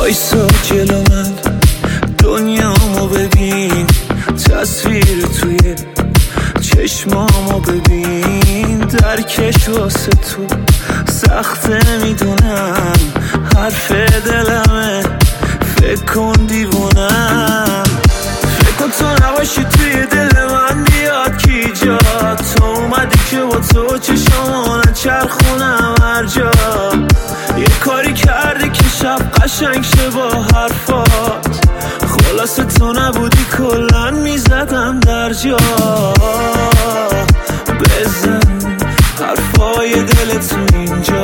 وایسا جلو من، دنیامو ببین، تصویر توی چشمامو ببین. درکش واسه تو سخته میدونم، حرف دلمه، فکر کن دیوونم. فکر کن تو نباشی توی دل من بیاد کی جا. تو اومدی که با تو چشامو نچرخونم هر جا. یه کاری کردی که شب قشنگ شه با حرفات. خلاصه تو نبودی کلن میزدم در جا. بزن حرفای دل تو اینجا.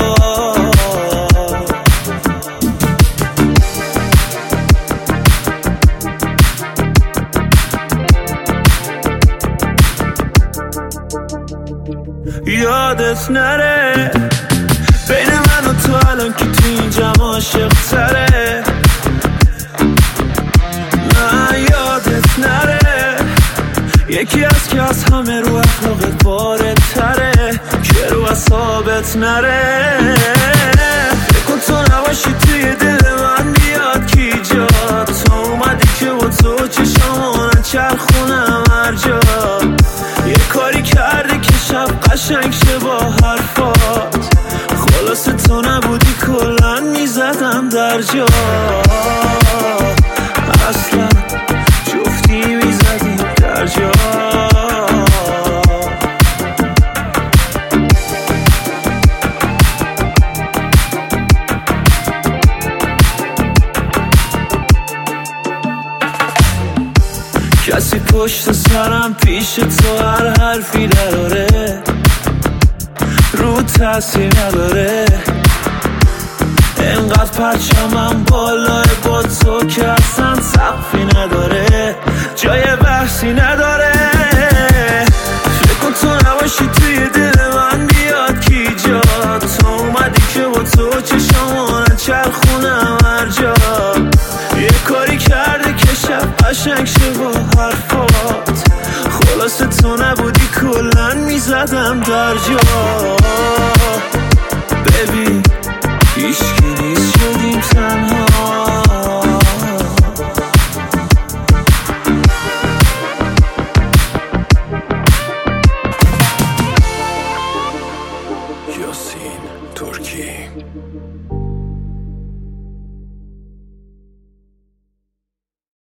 یادت نره بین من و تو الان که تو این جمع عاشق تره. نه یادت نره یکی از که از همه رو اخلاقت بارد تره، که رو اصابت نره. فکر کن تو نباشی توی دل من بیاد کی جا. تو اومدی که با تو چشامو نچرخونم هر جا. یه کاری کردی که شب قشنگ شه با حرفات. خلاصه تو نبودی کلن میزدم در جا. اصلا جفتی میزدیم در جا. کسی پشت سرم پیش تو هر حرفی نداره، رو تاثیر نداره. انقدر پرچمم بالای با تو که اصلا سقفی نداره، جای بحثی نداره. فکر کن تو نباشی توی دل من بیاد کی جا. تو اومدی که با تو چشامو نچرخونم هر جا. یه کاری کرده که شب قشنگ شه با حرفات. خلاصه تو نبودی کلن میزدم در جا. ببین هیچکی نیست شدیم تنها. یاسین ترکی.